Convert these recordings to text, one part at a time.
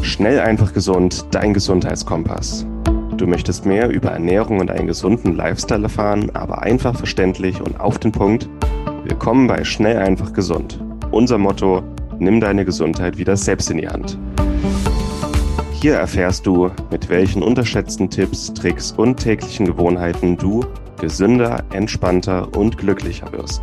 Schnell, einfach, gesund, dein Gesundheitskompass. Du möchtest mehr über Ernährung und einen gesunden Lifestyle erfahren, aber einfach verständlich und auf den Punkt? Willkommen bei Schnell, einfach, gesund. Unser Motto: Nimm deine Gesundheit wieder selbst in die Hand. Hier erfährst du, mit welchen unterschätzten Tipps, Tricks und täglichen Gewohnheiten du gesünder, entspannter und glücklicher wirst.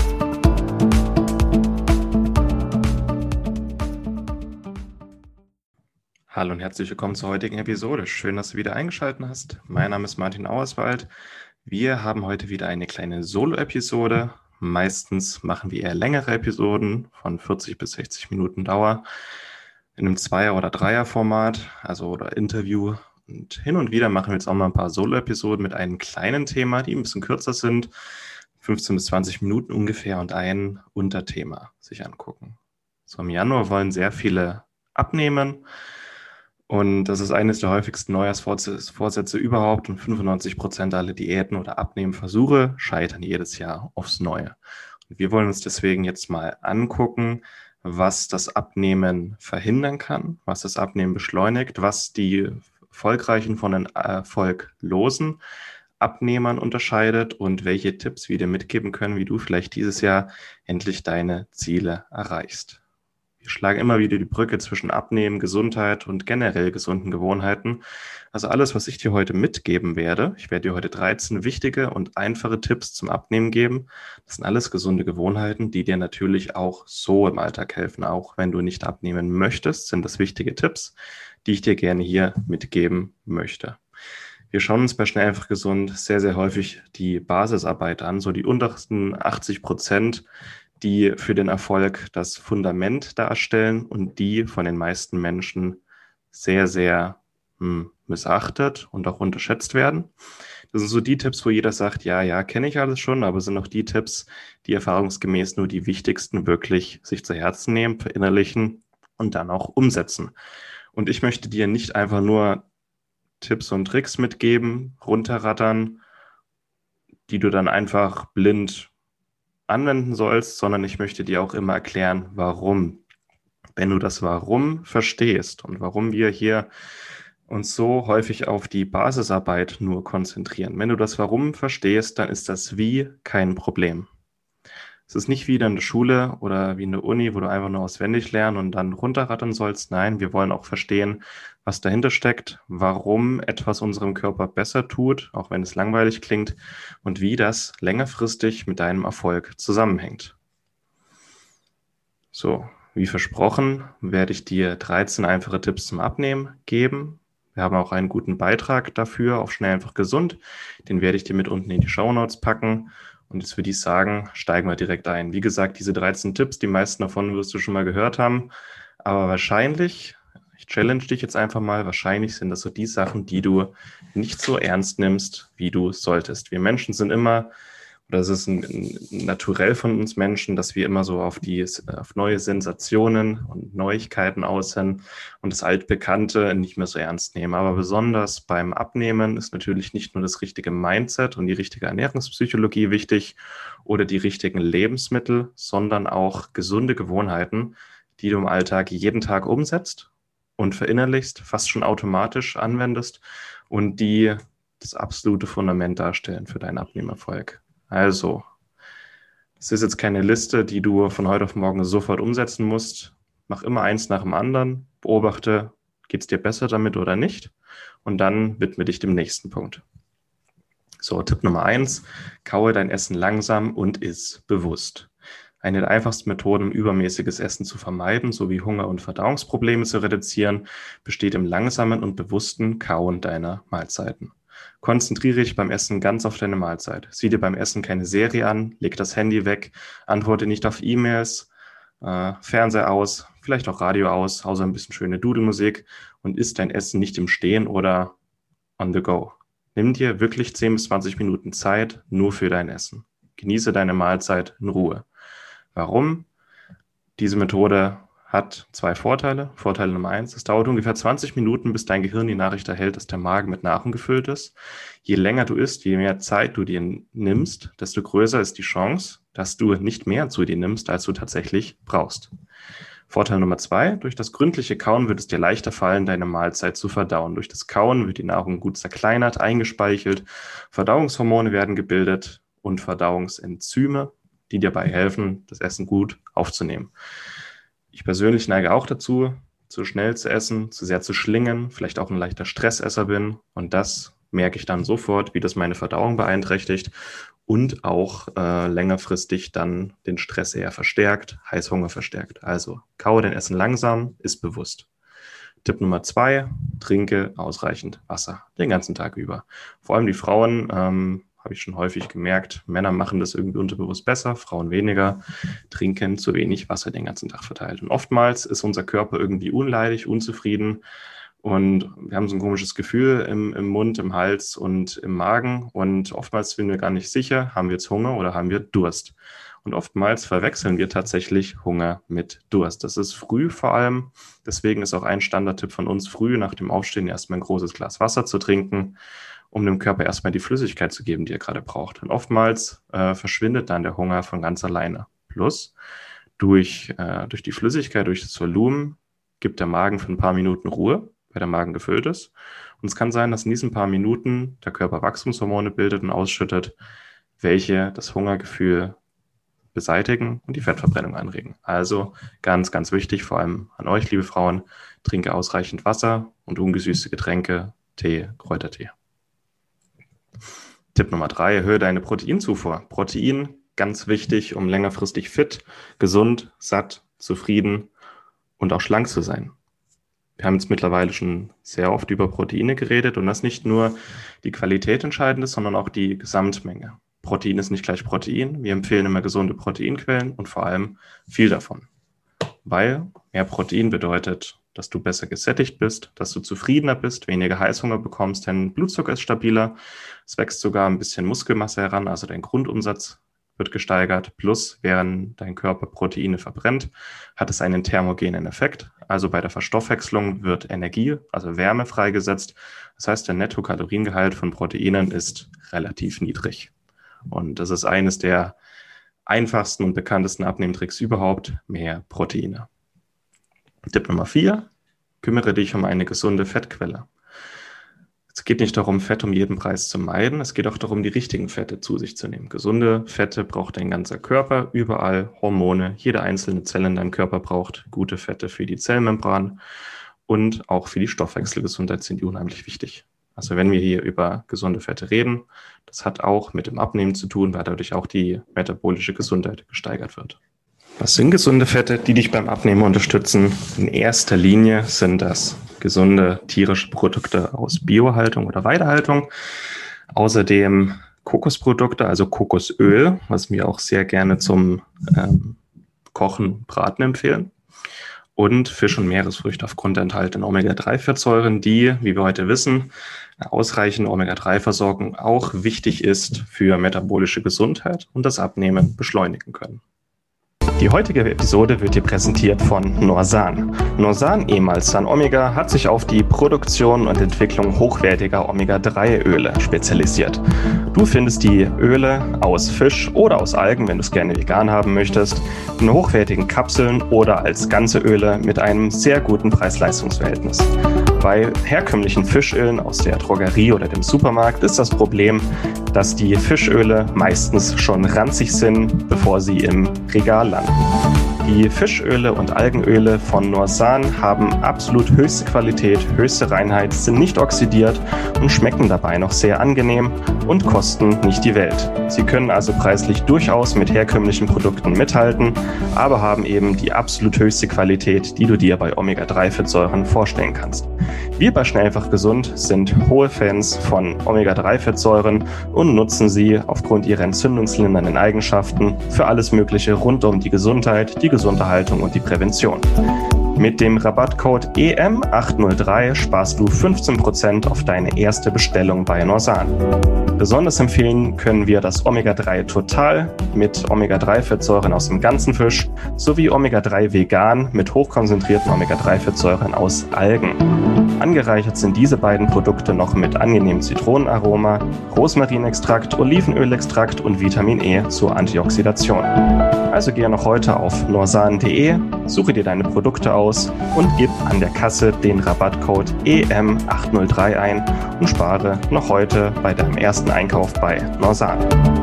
Hallo und herzlich willkommen zur heutigen Episode. Schön, dass du wieder eingeschaltet hast. Mein Name ist Martin Auerswald. Wir haben heute wieder eine kleine Solo-Episode. Meistens machen wir eher längere Episoden von 40 bis 60 Minuten Dauer in einem Zweier- oder Dreier-Format, oder Interview. Und hin und wieder machen wir jetzt auch mal ein paar Solo-Episoden mit einem kleinen Thema, die ein bisschen kürzer sind, 15 bis 20 Minuten ungefähr, und ein Unterthema sich angucken. So, im Januar wollen sehr viele abnehmen. Und das ist eines der häufigsten Neujahrsvorsätze überhaupt, und 95% aller Diäten oder Abnehmversuche scheitern jedes Jahr aufs Neue. Und wir wollen uns deswegen jetzt mal angucken, was das Abnehmen verhindern kann, was das Abnehmen beschleunigt, was die erfolgreichen von den erfolglosen Abnehmern unterscheidet und welche Tipps wir dir mitgeben können, wie du vielleicht dieses Jahr endlich deine Ziele erreichst. Wir schlagen immer wieder die Brücke zwischen Abnehmen, Gesundheit und generell gesunden Gewohnheiten. Also alles, was ich dir heute mitgeben werde, ich werde dir heute 13 wichtige und einfache Tipps zum Abnehmen geben. Das sind alles gesunde Gewohnheiten, die dir natürlich auch so im Alltag helfen. Auch wenn du nicht abnehmen möchtest, sind das wichtige Tipps, die ich dir gerne hier mitgeben möchte. Wir schauen uns bei Schnell, einfach, gesund sehr, sehr häufig die Basisarbeit an, so die untersten 80%, die für den Erfolg das Fundament darstellen und die von den meisten Menschen sehr, sehr missachtet und auch unterschätzt werden. Das sind so die Tipps, wo jeder sagt, ja, kenne ich alles schon, aber es sind auch die Tipps, die erfahrungsgemäß nur die wichtigsten wirklich sich zu Herzen nehmen, verinnerlichen und dann auch umsetzen. Und ich möchte dir nicht einfach nur Tipps und Tricks mitgeben, runterrattern, die du dann einfach blind anwenden sollst, sondern ich möchte dir auch immer erklären, warum. Wenn du das Warum verstehst und warum wir hier uns so häufig auf die Basisarbeit nur konzentrieren. Wenn du das Warum verstehst, dann ist das Wie kein Problem. Es ist nicht wie in der Schule oder wie in der Uni, wo du einfach nur auswendig lernen und dann runterrattern sollst. Nein, wir wollen auch verstehen, was dahinter steckt, warum etwas unserem Körper besser tut, auch wenn es langweilig klingt, und wie das längerfristig mit deinem Erfolg zusammenhängt. So, wie versprochen, werde ich dir 13 einfache Tipps zum Abnehmen geben. Wir haben auch einen guten Beitrag dafür auf Schnell, einfach, gesund. Den werde ich dir mit unten in die Shownotes packen. Und jetzt würde ich sagen, steigen wir direkt ein. Wie gesagt, diese 13 Tipps, die meisten davon wirst du schon mal gehört haben. Aber wahrscheinlich, ich challenge dich jetzt einfach mal, wahrscheinlich sind das so die Sachen, die du nicht so ernst nimmst, wie du solltest. Wir Menschen sind immer, oder es ist ein Naturell von uns Menschen, dass wir immer so auf neue Sensationen und Neuigkeiten aus sind und das Altbekannte nicht mehr so ernst nehmen. Aber besonders beim Abnehmen ist natürlich nicht nur das richtige Mindset und die richtige Ernährungspsychologie wichtig oder die richtigen Lebensmittel, sondern auch gesunde Gewohnheiten, die du im Alltag jeden Tag umsetzt und verinnerlichst, fast schon automatisch anwendest und die das absolute Fundament darstellen für deinen Abnehmerfolg. Also, es ist jetzt keine Liste, die du von heute auf morgen sofort umsetzen musst. Mach immer eins nach dem anderen, beobachte, geht es dir besser damit oder nicht, und dann widme dich dem nächsten Punkt. So, Tipp Nummer 1, kaue dein Essen langsam und iss bewusst. Eine der einfachsten Methoden, um übermäßiges Essen zu vermeiden, sowie Hunger- und Verdauungsprobleme zu reduzieren, besteht im langsamen und bewussten Kauen deiner Mahlzeiten. Konzentriere dich beim Essen ganz auf deine Mahlzeit. Sieh dir beim Essen keine Serie an, leg das Handy weg, antworte nicht auf E-Mails, Fernseher aus, vielleicht auch Radio aus, außer ein bisschen schöne Dudelmusik, und isst dein Essen nicht im Stehen oder on the go. Nimm dir wirklich 10 bis 20 Minuten Zeit nur für dein Essen. Genieße deine Mahlzeit in Ruhe. Warum? Diese Methode hat 2 Vorteile. Vorteil Nummer 1, es dauert ungefähr 20 Minuten, bis dein Gehirn die Nachricht erhält, dass der Magen mit Nahrung gefüllt ist. Je länger du isst, je mehr Zeit du dir nimmst, desto größer ist die Chance, dass du nicht mehr zu dir nimmst, als du tatsächlich brauchst. Vorteil Nummer 2, durch das gründliche Kauen wird es dir leichter fallen, deine Mahlzeit zu verdauen. Durch das Kauen wird die Nahrung gut zerkleinert, eingespeichelt, Verdauungshormone werden gebildet und Verdauungsenzyme, die dir dabei helfen, das Essen gut aufzunehmen. Ich persönlich neige auch dazu, zu schnell zu essen, zu sehr zu schlingen, vielleicht auch ein leichter Stressesser bin, und das merke ich dann sofort, wie das meine Verdauung beeinträchtigt und auch längerfristig dann den Stress eher verstärkt, Heißhunger verstärkt. Also kaue dein Essen langsam, ist bewusst. Tipp Nummer 2, trinke ausreichend Wasser den ganzen Tag über. Vor allem die Frauen, habe ich schon häufig gemerkt, Männer machen das irgendwie unterbewusst besser, Frauen weniger, trinken zu wenig Wasser den ganzen Tag verteilt. Und oftmals ist unser Körper irgendwie unleidig, unzufrieden, und wir haben so ein komisches Gefühl im Mund, im Hals und im Magen. Und oftmals sind wir gar nicht sicher, haben wir jetzt Hunger oder haben wir Durst. Und oftmals verwechseln wir tatsächlich Hunger mit Durst. Das ist früh vor allem. Deswegen ist auch ein Standardtipp von uns, früh nach dem Aufstehen erstmal ein großes Glas Wasser zu trinken, um dem Körper erstmal die Flüssigkeit zu geben, die er gerade braucht. Und oftmals verschwindet dann der Hunger von ganz alleine. Plus, durch die Flüssigkeit, durch das Volumen, gibt der Magen für ein paar Minuten Ruhe, weil der Magen gefüllt ist. Und es kann sein, dass in diesen paar Minuten der Körper Wachstumshormone bildet und ausschüttet, welche das Hungergefühl beseitigen und die Fettverbrennung anregen. Also ganz, ganz wichtig, vor allem an euch, liebe Frauen, trinke ausreichend Wasser und ungesüßte Getränke, Tee, Kräutertee. Tipp Nummer 3, erhöhe deine Proteinzufuhr. Protein, ganz wichtig, um längerfristig fit, gesund, satt, zufrieden und auch schlank zu sein. Wir haben jetzt mittlerweile schon sehr oft über Proteine geredet, und das nicht nur die Qualität entscheidend ist, sondern auch die Gesamtmenge. Protein ist nicht gleich Protein. Wir empfehlen immer gesunde Proteinquellen und vor allem viel davon. Weil mehr Protein bedeutet, dass du besser gesättigt bist, dass du zufriedener bist, weniger Heißhunger bekommst, dein Blutzucker ist stabiler, es wächst sogar ein bisschen Muskelmasse heran, also dein Grundumsatz wird gesteigert, plus während dein Körper Proteine verbrennt, hat es einen thermogenen Effekt. Also bei der Verstoffwechslung wird Energie, also Wärme freigesetzt. Das heißt, der Nettokaloriengehalt von Proteinen ist relativ niedrig. Und das ist eines der einfachsten und bekanntesten Abnehmtricks überhaupt, mehr Proteine. Tipp Nummer 4, kümmere dich um eine gesunde Fettquelle. Es geht nicht darum, Fett um jeden Preis zu meiden, es geht auch darum, die richtigen Fette zu sich zu nehmen. Gesunde Fette braucht dein ganzer Körper, überall Hormone, jede einzelne Zelle in deinem Körper braucht gute Fette für die Zellmembran und auch für die Stoffwechselgesundheit sind die unheimlich wichtig. Also wenn wir hier über gesunde Fette reden, das hat auch mit dem Abnehmen zu tun, weil dadurch auch die metabolische Gesundheit gesteigert wird. Was sind gesunde Fette, die dich beim Abnehmen unterstützen? In erster Linie sind das gesunde tierische Produkte aus Biohaltung oder Weidehaltung. Außerdem Kokosprodukte, also Kokosöl, was wir auch sehr gerne zum Kochen, Braten empfehlen. Und Fisch- und Meeresfrüchte aufgrund der enthaltenen Omega-3-Fettsäuren, die, wie wir heute wissen, eine ausreichende Omega-3-Versorgung auch wichtig ist für metabolische Gesundheit und das Abnehmen beschleunigen können. Die heutige Episode wird dir präsentiert von Norsan. Norsan, ehemals San Omega, hat sich auf die Produktion und Entwicklung hochwertiger Omega-3-Öle spezialisiert. Du findest die Öle aus Fisch oder aus Algen, wenn du es gerne vegan haben möchtest, in hochwertigen Kapseln oder als ganze Öle mit einem sehr guten Preis-Leistungs-Verhältnis. Bei herkömmlichen Fischölen aus der Drogerie oder dem Supermarkt ist das Problem, dass die Fischöle meistens schon ranzig sind, bevor sie im Regal landen. Die Fischöle und Algenöle von Norsan haben absolut höchste Qualität, höchste Reinheit, sind nicht oxidiert und schmecken dabei noch sehr angenehm und kosten nicht die Welt. Sie können also preislich durchaus mit herkömmlichen Produkten mithalten, aber haben eben die absolut höchste Qualität, die du dir bei Omega-3-Fettsäuren vorstellen kannst. Wir bei Schnellfach Gesund sind hohe Fans von Omega-3-Fettsäuren und nutzen sie aufgrund ihrer entzündungslindernden Eigenschaften für alles Mögliche rund um die Gesundheit, die gesunde Haltung und die Prävention. Mit dem Rabattcode EM803 sparst du 15% auf deine erste Bestellung bei Norsan. Besonders empfehlen können wir das Omega-3 Total mit Omega-3-Fettsäuren aus dem ganzen Fisch sowie Omega-3 Vegan mit hochkonzentrierten Omega-3-Fettsäuren aus Algen. Angereichert sind diese beiden Produkte noch mit angenehmem Zitronenaroma, Rosmarinextrakt, Olivenölextrakt und Vitamin E zur Antioxidation. Also gehe noch heute auf norsan.de, suche dir deine Produkte aus und gib an der Kasse den Rabattcode EM803 ein und spare noch heute bei deinem ersten Einkauf bei Norsan.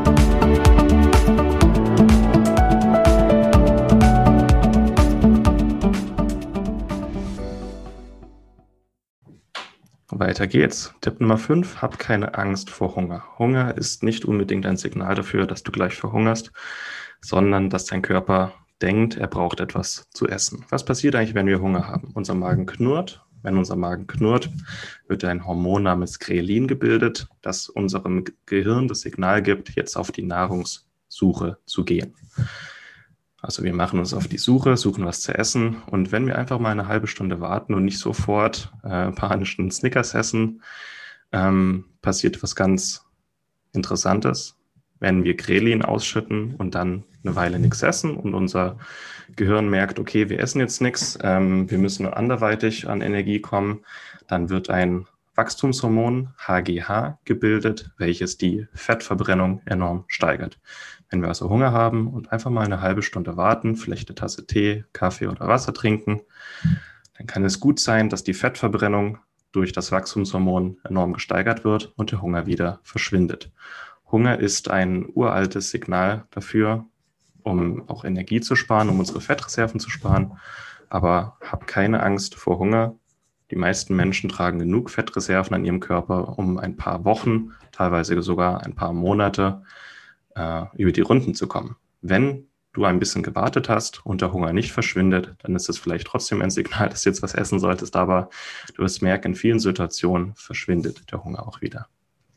Weiter geht's. Tipp Nummer 5, hab keine Angst vor Hunger. Hunger ist nicht unbedingt ein Signal dafür, dass du gleich verhungerst, sondern dass dein Körper denkt, er braucht etwas zu essen. Was passiert eigentlich, wenn wir Hunger haben? Unser Magen knurrt. Wenn unser Magen knurrt, wird ein Hormon namens Grelin gebildet, das unserem Gehirn das Signal gibt, jetzt auf die Nahrungssuche zu gehen. Also wir machen uns auf die Suche, suchen was zu essen und wenn wir einfach mal eine halbe Stunde warten und nicht sofort panisch einen Snickers essen, passiert was ganz Interessantes. Wenn wir Grelin ausschütten und dann eine Weile nichts essen und unser Gehirn merkt, okay, wir essen jetzt nichts, wir müssen anderweitig an Energie kommen, dann wird ein Wachstumshormon, HGH, gebildet, welches die Fettverbrennung enorm steigert. Wenn wir also Hunger haben und einfach mal eine halbe Stunde warten, vielleicht eine Tasse Tee, Kaffee oder Wasser trinken, dann kann es gut sein, dass die Fettverbrennung durch das Wachstumshormon enorm gesteigert wird und der Hunger wieder verschwindet. Hunger ist ein uraltes Signal dafür, um auch Energie zu sparen, um unsere Fettreserven zu sparen. Aber hab keine Angst vor Hunger. Die meisten Menschen tragen genug Fettreserven an ihrem Körper, um ein paar Wochen, teilweise sogar ein paar Monate über die Runden zu kommen. Wenn du ein bisschen gewartet hast und der Hunger nicht verschwindet, dann ist es vielleicht trotzdem ein Signal, dass du jetzt was essen solltest, aber du wirst merken, in vielen Situationen verschwindet der Hunger auch wieder.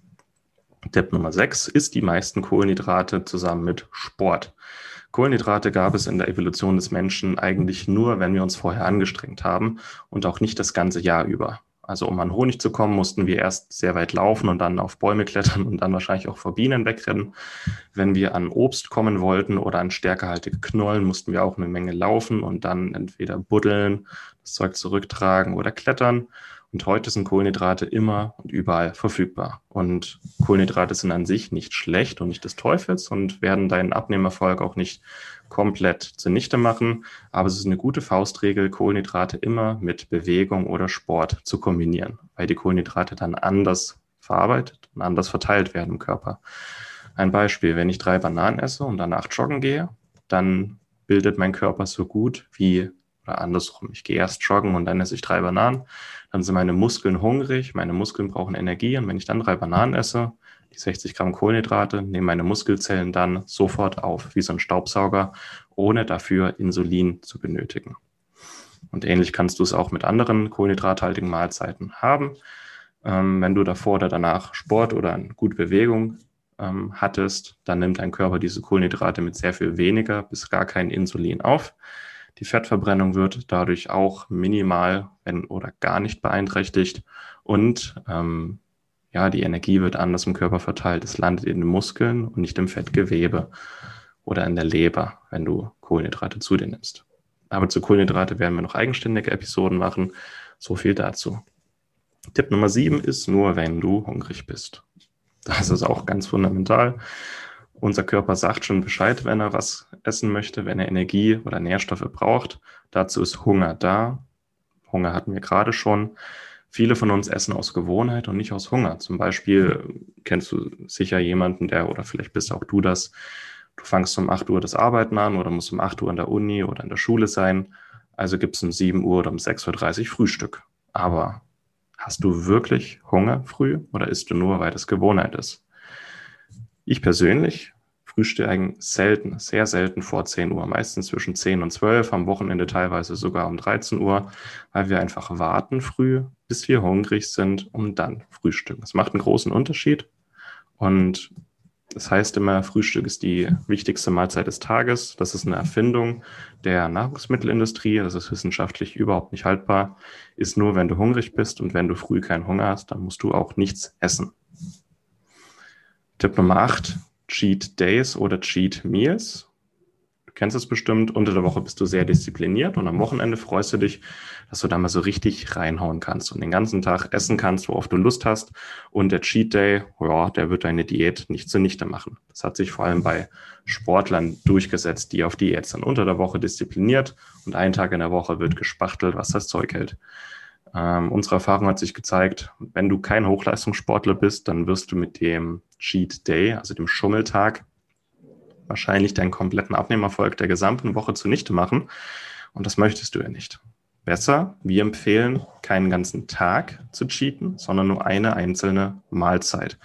Tipp Nummer 6 ist die meisten Kohlenhydrate zusammen mit Sport. Kohlenhydrate gab es in der Evolution des Menschen eigentlich nur, wenn wir uns vorher angestrengt haben und auch nicht das ganze Jahr über. Also um an Honig zu kommen, mussten wir erst sehr weit laufen und dann auf Bäume klettern und dann wahrscheinlich auch vor Bienen wegrennen. Wenn wir an Obst kommen wollten oder an stärkehaltige Knollen, mussten wir auch eine Menge laufen und dann entweder buddeln, das Zeug zurücktragen oder klettern. Und heute sind Kohlenhydrate immer und überall verfügbar. Und Kohlenhydrate sind an sich nicht schlecht und nicht des Teufels und werden deinen Abnehmerfolg auch nicht komplett zunichte machen. Aber es ist eine gute Faustregel, Kohlenhydrate immer mit Bewegung oder Sport zu kombinieren, weil die Kohlenhydrate dann anders verarbeitet und anders verteilt werden im Körper. Ein Beispiel, wenn ich 3 Bananen esse und danach joggen gehe, dann bildet mein Körper so gut wie, oder andersrum, ich gehe erst joggen und dann esse ich 3 Bananen, dann sind meine Muskeln hungrig, meine Muskeln brauchen Energie und wenn ich dann 3 Bananen esse, die 60 Gramm Kohlenhydrate, nehmen meine Muskelzellen dann sofort auf, wie so ein Staubsauger, ohne dafür Insulin zu benötigen. Und ähnlich kannst du es auch mit anderen kohlenhydrathaltigen Mahlzeiten haben. Wenn du davor oder danach Sport oder eine gute Bewegung hattest, dann nimmt dein Körper diese Kohlenhydrate mit sehr viel weniger bis gar kein Insulin auf. Die Fettverbrennung wird dadurch auch minimal oder gar nicht beeinträchtigt und die Energie wird anders im Körper verteilt. Es landet in den Muskeln und nicht im Fettgewebe oder in der Leber, wenn du Kohlenhydrate zu dir nimmst. Aber zu Kohlenhydrate werden wir noch eigenständige Episoden machen. So viel dazu. Tipp Nummer 7 ist nur, wenn du hungrig bist. Das ist auch ganz fundamental. Unser Körper sagt schon Bescheid, wenn er was essen möchte, wenn er Energie oder Nährstoffe braucht. Dazu ist Hunger da. Hunger hatten wir gerade schon. Viele von uns essen aus Gewohnheit und nicht aus Hunger. Zum Beispiel kennst du sicher jemanden, oder vielleicht bist auch du das, du fängst um 8 Uhr das Arbeiten an oder musst um 8 Uhr in der Uni oder in der Schule sein. Also gibt es um 7 Uhr oder um 6.30 Uhr Frühstück. Aber hast du wirklich Hunger früh oder isst du nur, weil das Gewohnheit ist? Ich persönlich frühstücke selten, sehr selten vor 10 Uhr, meistens zwischen 10 und 12, am Wochenende teilweise sogar um 13 Uhr, weil wir einfach warten früh, bis wir hungrig sind, um dann frühstücken. Das macht einen großen Unterschied und das heißt immer, Frühstück ist die wichtigste Mahlzeit des Tages. Das ist eine Erfindung der Nahrungsmittelindustrie. Das ist wissenschaftlich überhaupt nicht haltbar. Ist nur, wenn du hungrig bist und wenn du früh keinen Hunger hast, dann musst du auch nichts essen. Tipp Nummer 8, Cheat Days oder Cheat Meals. Du Du kennst es bestimmt, unter der Woche bist du sehr diszipliniert und am Wochenende freust du dich, dass du da mal so richtig reinhauen kannst und den ganzen Tag essen kannst, worauf du Lust hast. Und der Cheat Day, ja, der wird deine Diät nicht zunichte machen. Das hat sich vor allem bei Sportlern durchgesetzt, die auf Diät sind. Unter der Woche diszipliniert und einen Tag in der Woche wird gespachtelt, was das Zeug hält. Unsere Erfahrung hat sich gezeigt, wenn du kein Hochleistungssportler bist, dann wirst du mit dem Cheat Day, also dem Schummeltag, wahrscheinlich deinen kompletten Abnehmerfolg der gesamten Woche zunichte machen. Und das möchtest du ja nicht. Besser, wir empfehlen, keinen ganzen Tag zu cheaten, sondern nur eine einzelne Mahlzeit.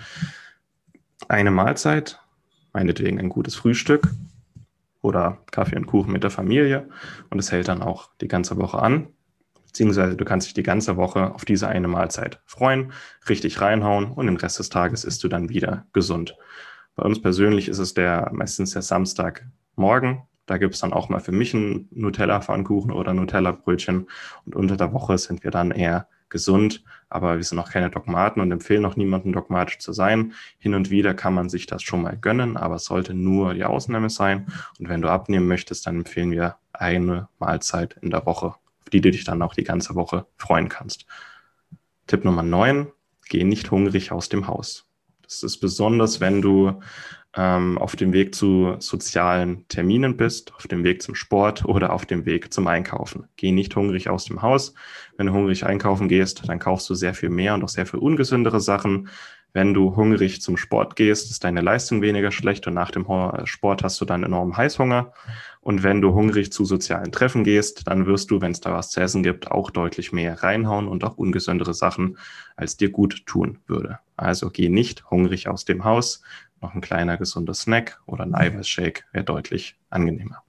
Eine Mahlzeit, meinetwegen ein gutes Frühstück oder Kaffee und Kuchen mit der Familie. Und es hält dann auch die ganze Woche an. Beziehungsweise du kannst dich die ganze Woche auf diese eine Mahlzeit freuen, richtig reinhauen und den Rest des Tages isst du dann wieder gesund. Bei uns persönlich ist es meistens der Samstagmorgen. Da gibt es dann auch mal für mich einen Nutella-Pfannkuchen oder Nutella-Brötchen. Und unter der Woche sind wir dann eher gesund, aber wir sind auch keine Dogmaten und empfehlen auch niemandem dogmatisch zu sein. Hin und wieder kann man sich das schon mal gönnen, aber es sollte nur die Ausnahme sein. Und wenn du abnehmen möchtest, dann empfehlen wir eine Mahlzeit in der Woche, auf die du dich dann auch die ganze Woche freuen kannst. Tipp Nummer 9, geh nicht hungrig aus dem Haus. Das ist besonders, wenn du auf dem Weg zu sozialen Terminen bist, auf dem Weg zum Sport oder auf dem Weg zum Einkaufen. Geh nicht hungrig aus dem Haus. Wenn du hungrig einkaufen gehst, dann kaufst du sehr viel mehr und auch sehr viel ungesündere Sachen. Wenn du hungrig zum Sport gehst, ist deine Leistung weniger schlecht und nach dem Sport hast du dann enormen Heißhunger. Und wenn du hungrig zu sozialen Treffen gehst, dann wirst du, wenn es da was zu essen gibt, auch deutlich mehr reinhauen und auch ungesündere Sachen, als dir gut tun würde. Also geh nicht hungrig aus dem Haus. Noch ein kleiner gesunder Snack oder ein Eiweißshake wäre deutlich angenehmer.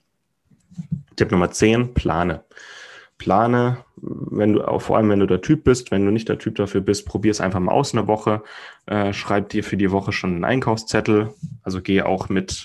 Tipp Nummer 10, plane. Plane, vor allem wenn du der Typ bist, wenn du nicht der Typ dafür bist, probier es einfach mal aus eine Woche, schreib dir für die Woche schon einen Einkaufszettel, also geh auch mit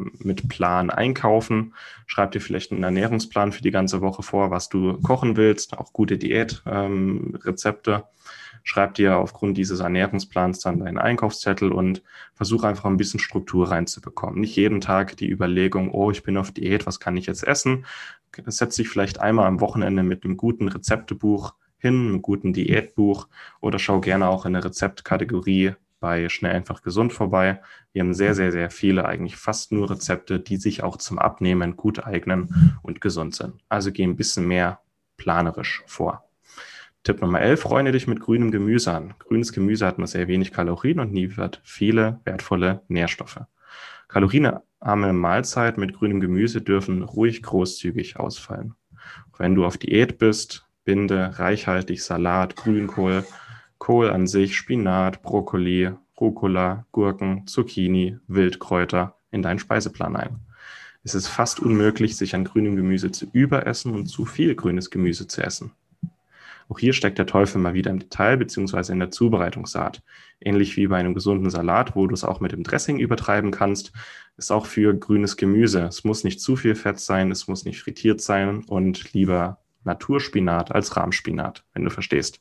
Plan einkaufen, schreib dir vielleicht einen Ernährungsplan für die ganze Woche vor, was du kochen willst, auch gute Diätrezepte. Schreib dir aufgrund dieses Ernährungsplans dann deinen Einkaufszettel und versuch einfach ein bisschen Struktur reinzubekommen. Nicht jeden Tag die Überlegung, oh, ich bin auf Diät, was kann ich jetzt essen? Setz dich vielleicht einmal am Wochenende mit einem guten Rezeptebuch hin, einem guten Diätbuch oder schau gerne auch in der Rezeptkategorie bei Schnell einfach gesund vorbei. Wir haben sehr, sehr, sehr viele, eigentlich fast nur Rezepte, die sich auch zum Abnehmen gut eignen und gesund sind. Also geh ein bisschen mehr planerisch vor. Tipp Nummer 11, freunde dich mit grünem Gemüse an. Grünes Gemüse hat nur sehr wenig Kalorien und liefert viele wertvolle Nährstoffe. Kalorienarme Mahlzeiten mit grünem Gemüse dürfen ruhig großzügig ausfallen. Wenn du auf Diät bist, binde reichhaltig Salat, Grünkohl, Kohl an sich, Spinat, Brokkoli, Rucola, Gurken, Zucchini, Wildkräuter in deinen Speiseplan ein. Es ist fast unmöglich, sich an grünem Gemüse zu überessen und zu viel grünes Gemüse zu essen. Auch hier steckt der Teufel mal wieder im Detail bzw. in der Zubereitungsart. Ähnlich wie bei einem gesunden Salat, wo du es auch mit dem Dressing übertreiben kannst, ist auch für grünes Gemüse. Es muss nicht zu viel Fett sein, es muss nicht frittiert sein und lieber Naturspinat als Rahmspinat, wenn du verstehst.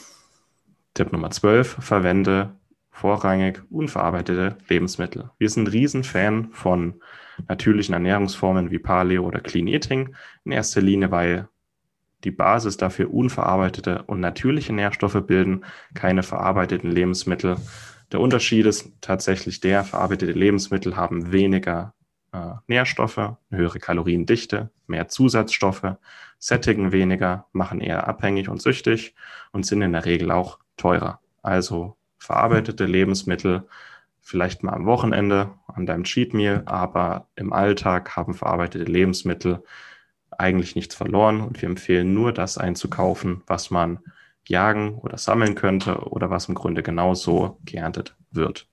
Tipp Nummer 12, verwende vorrangig unverarbeitete Lebensmittel. Wir sind Riesenfan von natürlichen Ernährungsformen wie Paleo oder Clean Eating, in erster Linie, weil die Basis dafür unverarbeitete und natürliche Nährstoffe bilden, keine verarbeiteten Lebensmittel. Der Unterschied ist tatsächlich verarbeitete Lebensmittel haben weniger Nährstoffe, eine höhere Kaloriendichte, mehr Zusatzstoffe, sättigen weniger, machen eher abhängig und süchtig und sind in der Regel auch teurer. Also verarbeitete Lebensmittel vielleicht mal am Wochenende an deinem Cheat Meal, aber im Alltag haben verarbeitete Lebensmittel eigentlich nichts verloren und wir empfehlen nur das einzukaufen, was man jagen oder sammeln könnte oder was im Grunde genauso geerntet wird.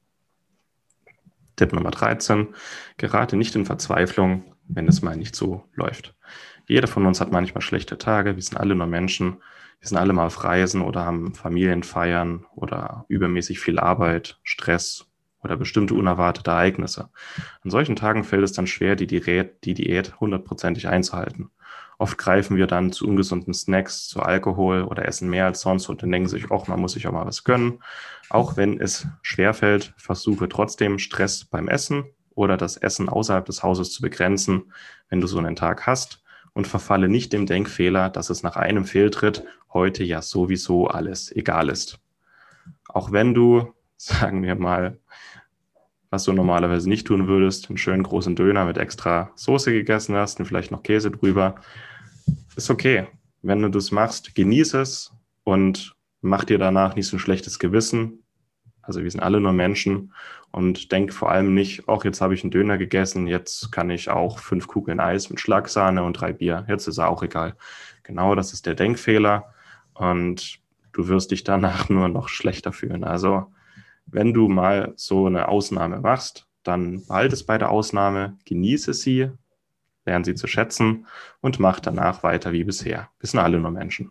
Tipp Nummer 13, gerate nicht in Verzweiflung, wenn es mal nicht so läuft. Jeder von uns hat manchmal schlechte Tage, wir sind alle nur Menschen, wir sind alle mal auf Reisen oder haben Familienfeiern oder übermäßig viel Arbeit, Stress oder bestimmte unerwartete Ereignisse. An solchen Tagen fällt es dann schwer, die Diät 100%ig einzuhalten. Oft greifen wir dann zu ungesunden Snacks, zu Alkohol oder essen mehr als sonst und dann denken sich, man muss sich auch mal was gönnen. Auch wenn es schwerfällt, versuche trotzdem Stress beim Essen oder das Essen außerhalb des Hauses zu begrenzen, wenn du so einen Tag hast, und verfalle nicht dem Denkfehler, dass es nach einem Fehltritt heute ja sowieso alles egal ist. Auch wenn du, sagen wir mal, was du normalerweise nicht tun würdest, einen schönen großen Döner mit extra Soße gegessen hast und vielleicht noch Käse drüber, ist okay. Wenn du das machst, genieße es und mach dir danach nicht so ein schlechtes Gewissen. Also wir sind alle nur Menschen und denk vor allem nicht, ach, jetzt habe ich einen Döner gegessen, jetzt kann ich auch 5 Kugeln Eis mit Schlagsahne und 3 Bier. Jetzt ist er auch egal. Genau, das ist der Denkfehler und du wirst dich danach nur noch schlechter fühlen. Also wenn du mal so eine Ausnahme machst, dann behalte es bei der Ausnahme, genieße sie, lerne sie zu schätzen und mach danach weiter wie bisher. Wir sind alle nur Menschen.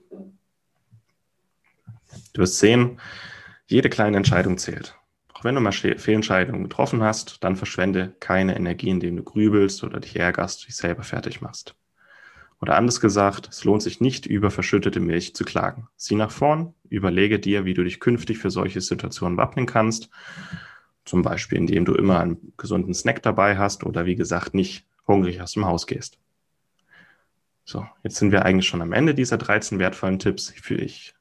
Du wirst sehen, jede kleine Entscheidung zählt. Auch wenn du mal Fehlentscheidungen getroffen hast, dann verschwende keine Energie, indem du grübelst oder dich ärgerst, dich selber fertig machst. Oder anders gesagt, es lohnt sich nicht, über verschüttete Milch zu klagen. Sieh nach vorn, überlege dir, wie du dich künftig für solche Situationen wappnen kannst. Zum Beispiel, indem du immer einen gesunden Snack dabei hast oder wie gesagt nicht hungrig aus dem Haus gehst. So, jetzt sind wir eigentlich schon am Ende dieser 13 wertvollen Tipps. Ich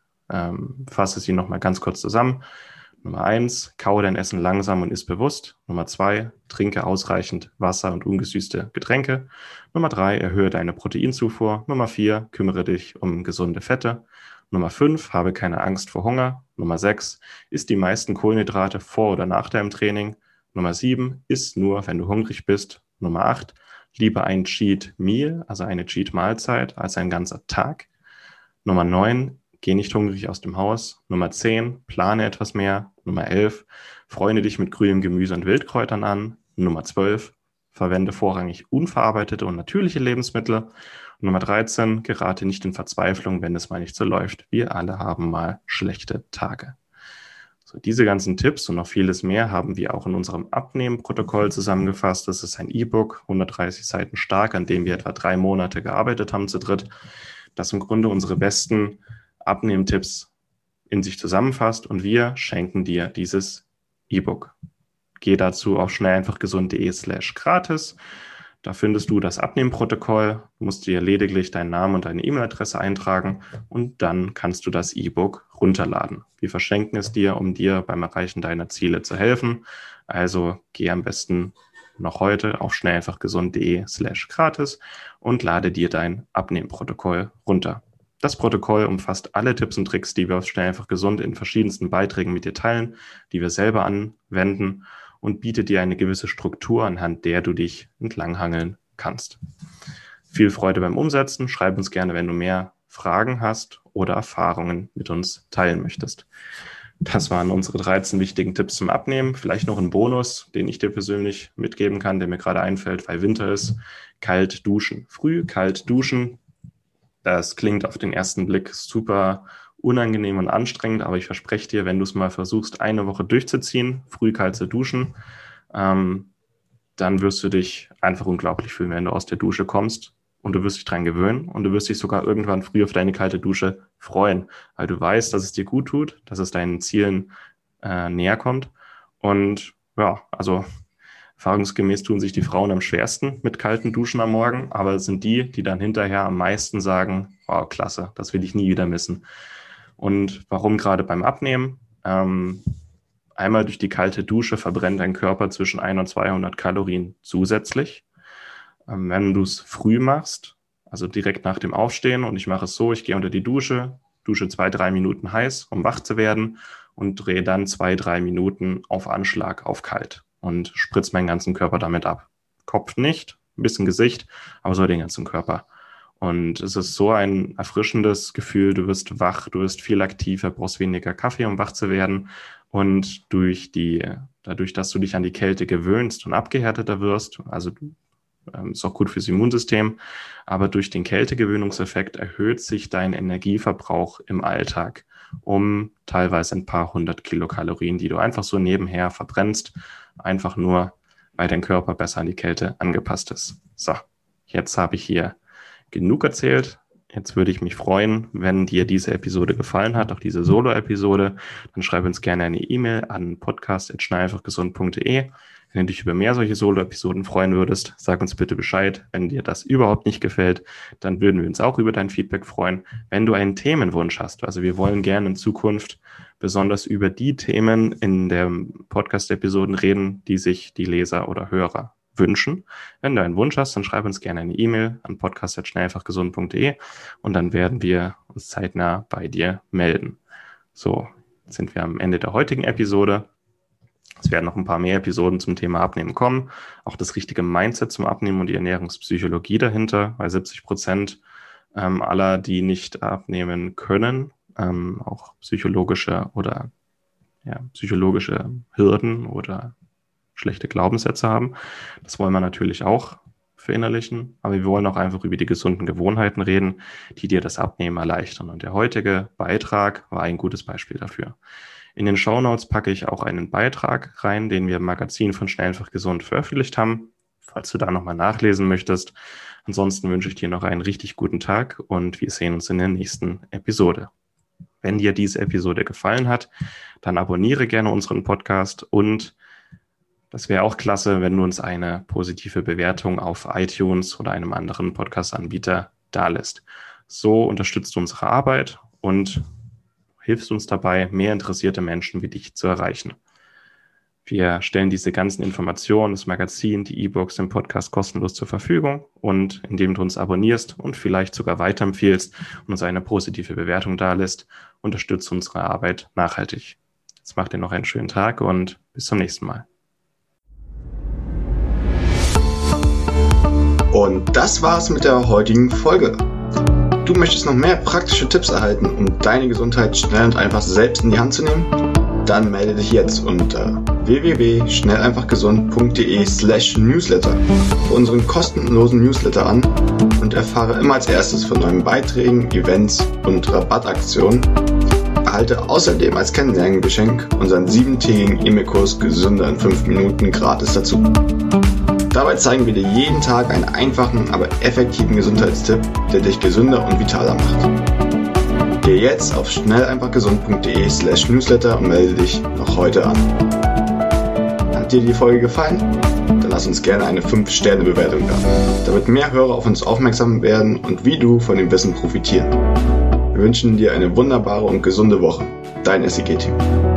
fasse sie nochmal ganz kurz zusammen. Nummer 1, kaue dein Essen langsam und iss bewusst. Nummer 2, trinke ausreichend Wasser und ungesüßte Getränke. Nummer 3, erhöhe deine Proteinzufuhr. Nummer 4, kümmere dich um gesunde Fette. Nummer 5, habe keine Angst vor Hunger. Nummer 6, iss die meisten Kohlenhydrate vor oder nach deinem Training. Nummer 7, iss nur, wenn du hungrig bist. Nummer 8, lieber ein Cheat Meal, also eine Cheat Mahlzeit, als ein ganzer Tag. Nummer 9, geh nicht hungrig aus dem Haus. Nummer 10, plane etwas mehr. Nummer 11, freunde dich mit grünem Gemüse und Wildkräutern an. Nummer 12, verwende vorrangig unverarbeitete und natürliche Lebensmittel. Und Nummer 13, gerate nicht in Verzweiflung, wenn es mal nicht so läuft. Wir alle haben mal schlechte Tage. So, diese ganzen Tipps und noch vieles mehr haben wir auch in unserem Abnehmen-Protokoll zusammengefasst. Das ist ein E-Book, 130 Seiten stark, an dem wir etwa 3 Monate gearbeitet haben zu dritt, das im Grunde unsere besten Abnehmtipps in sich zusammenfasst und wir schenken dir dieses E-Book. Geh dazu auf schnelleinfachgesund.de/gratis. Da findest du das Abnehmprotokoll, du musst dir lediglich deinen Namen und deine E-Mail-Adresse eintragen und dann kannst du das E-Book runterladen. Wir verschenken es dir, um dir beim Erreichen deiner Ziele zu helfen. Also geh am besten noch heute auf schnelleinfachgesund.de/gratis und lade dir dein Abnehmprotokoll runter. Das Protokoll umfasst alle Tipps und Tricks, die wir auf Schnell einfach gesund in verschiedensten Beiträgen mit dir teilen, die wir selber anwenden und bietet dir eine gewisse Struktur, anhand der du dich entlanghangeln kannst. Viel Freude beim Umsetzen. Schreib uns gerne, wenn du mehr Fragen hast oder Erfahrungen mit uns teilen möchtest. Das waren unsere 13 wichtigen Tipps zum Abnehmen. Vielleicht noch ein Bonus, den ich dir persönlich mitgeben kann, der mir gerade einfällt, weil Winter ist. Kalt duschen. Früh kalt duschen. Das klingt auf den ersten Blick super unangenehm und anstrengend, aber ich verspreche dir, wenn du es mal versuchst, eine Woche durchzuziehen, früh kalt zu duschen, dann wirst du dich einfach unglaublich fühlen, wenn du aus der Dusche kommst und du wirst dich dran gewöhnen und du wirst dich sogar irgendwann früh auf deine kalte Dusche freuen, weil du weißt, dass es dir gut tut, dass es deinen Zielen näher kommt und ja, also erfahrungsgemäß tun sich die Frauen am schwersten mit kalten Duschen am Morgen, aber es sind die, die dann hinterher am meisten sagen, oh, klasse, das will ich nie wieder missen. Und warum gerade beim Abnehmen? Einmal durch die kalte Dusche verbrennt dein Körper zwischen 100 und 200 Kalorien zusätzlich. Wenn du es früh machst, also direkt nach dem Aufstehen, und ich mache es so, ich gehe unter die Dusche, dusche 2-3 Minuten heiß, um wach zu werden und drehe dann 2-3 Minuten auf Anschlag auf kalt und spritze meinen ganzen Körper damit ab. Kopf nicht, ein bisschen Gesicht, aber so den ganzen Körper. Und es ist so ein erfrischendes Gefühl, du wirst wach, du wirst viel aktiver, brauchst weniger Kaffee, um wach zu werden. Und dadurch, dass du dich an die Kälte gewöhnst und abgehärteter wirst, also ist auch gut fürs Immunsystem, aber durch den Kältegewöhnungseffekt erhöht sich dein Energieverbrauch im Alltag um teilweise ein paar 100 Kilokalorien, die du einfach so nebenher verbrennst, einfach nur, weil dein Körper besser an die Kälte angepasst ist. So, jetzt habe ich hier genug erzählt. Jetzt würde ich mich freuen, wenn dir diese Episode gefallen hat, auch diese Solo-Episode. Dann schreib uns gerne eine E-Mail an podcast@schnelleinfachgesund.de. Wenn du dich über mehr solche Solo-Episoden freuen würdest, sag uns bitte Bescheid. Wenn dir das überhaupt nicht gefällt, dann würden wir uns auch über dein Feedback freuen. Wenn du einen Themenwunsch hast, also wir wollen gerne in Zukunft besonders über die Themen in den Podcast-Episoden reden, die sich die Leser oder Hörer wünschen. Wenn du einen Wunsch hast, dann schreib uns gerne eine E-Mail an podcast@schnelleinfachgesund.de und dann werden wir uns zeitnah bei dir melden. So, jetzt sind wir am Ende der heutigen Episode. Es werden noch ein paar mehr Episoden zum Thema Abnehmen kommen. Auch das richtige Mindset zum Abnehmen und die Ernährungspsychologie dahinter, weil 70% aller, die nicht abnehmen können, auch psychologische Hürden oder schlechte Glaubenssätze haben. Das wollen wir natürlich auch verinnerlichen, aber wir wollen auch einfach über die gesunden Gewohnheiten reden, die dir das Abnehmen erleichtern. Und der heutige Beitrag war ein gutes Beispiel dafür. In den Shownotes packe ich auch einen Beitrag rein, den wir im Magazin von Schnell einfach gesund veröffentlicht haben, falls du da nochmal nachlesen möchtest. Ansonsten wünsche ich dir noch einen richtig guten Tag und wir sehen uns in der nächsten Episode. Wenn dir diese Episode gefallen hat, dann abonniere gerne unseren Podcast und das wäre auch klasse, wenn du uns eine positive Bewertung auf iTunes oder einem anderen Podcast-Anbieter dalässt. So unterstützt du unsere Arbeit und hilfst uns dabei, mehr interessierte Menschen wie dich zu erreichen. Wir stellen diese ganzen Informationen, das Magazin, die E-Books, den Podcast kostenlos zur Verfügung und indem du uns abonnierst und vielleicht sogar weiterempfiehlst und uns eine positive Bewertung dalässt, unterstützt unsere Arbeit nachhaltig. Jetzt macht dir noch einen schönen Tag und bis zum nächsten Mal. Und das war's mit der heutigen Folge. Du möchtest noch mehr praktische Tipps erhalten, um deine Gesundheit schnell und einfach selbst in die Hand zu nehmen? Dann melde dich jetzt unter www.schnelleinfachgesund.de/newsletter für unseren kostenlosen Newsletter an und erfahre immer als erstes von neuen Beiträgen, Events und Rabattaktionen. Erhalte außerdem als Kennenlerngeschenk unseren 7-tägigen E-Mail-Kurs Gesünder in 5 Minuten gratis dazu. Dabei zeigen wir dir jeden Tag einen einfachen, aber effektiven Gesundheitstipp, der dich gesünder und vitaler macht. Geh jetzt auf schnelleinfachgesund.de/newsletter und melde dich noch heute an. Hat dir die Folge gefallen? Dann lass uns gerne eine 5-Sterne-Bewertung da, damit mehr Hörer auf uns aufmerksam werden und wie du von dem Wissen profitieren. Wir wünschen dir eine wunderbare und gesunde Woche. Dein SEG-Team.